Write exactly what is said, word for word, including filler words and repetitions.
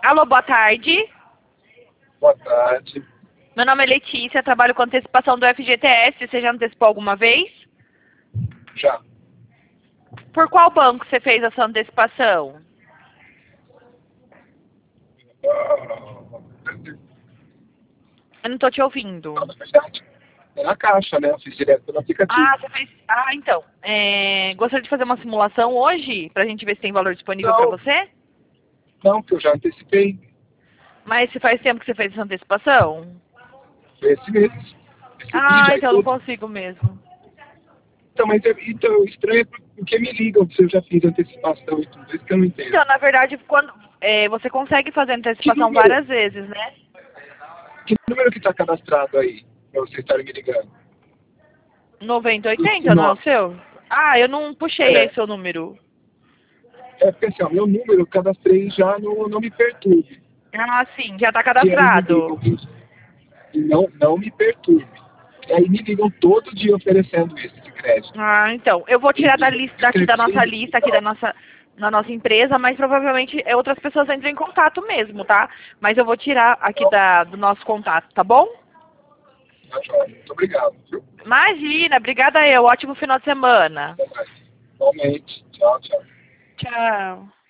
Alô, boa tarde. Boa tarde. Meu nome é Letícia, trabalho com antecipação do F G T S. Você já antecipou alguma vez? Já. Por qual banco você fez essa antecipação? Eu não estou te ouvindo. Na verdade, é na caixa, né? Eu fiz direto pelo aplicativo. Ah, você fez... Ah, então. É... Gostaria de fazer uma simulação hoje, pra gente ver se tem valor disponível Não. para você? Não, porque eu já antecipei. Mas se faz tempo que você fez essa antecipação? Foi esse mês. Recebi Ah, já e então eu não tudo. consigo mesmo. Então, mas é, então, estranho é porque me ligam se eu já fiz antecipação e tudo. Isso que eu não entendo. Então, na verdade, quando é, você consegue fazer Que antecipação número, várias vezes, né? que número que está cadastrado aí para vocês estarem me ligando? noventa, O, o oitenta, não é o nosso. seu? Ah, eu não puxei aí É, seu número. é porque assim, ó, meu número eu cadastrei já no Não Me Perturbe. Ah, sim, já está Que aí me ligam cadastrado. e não, não me perturbe. E aí me ligam todo dia oferecendo isso de crédito. Ah, então. Eu vou tirar da lista daqui da nossa Escrevi e lista, aqui da tal. nossa, na nossa empresa, mas provavelmente é outras pessoas entram em contato mesmo, tá? Mas eu vou tirar aqui da, do nosso contato, tá bom? Tá joia. Muito obrigado, viu? Imagina, obrigada eu. Ótimo final de semana. Até mais. Igualmente. Tchau, tchau. Tchau.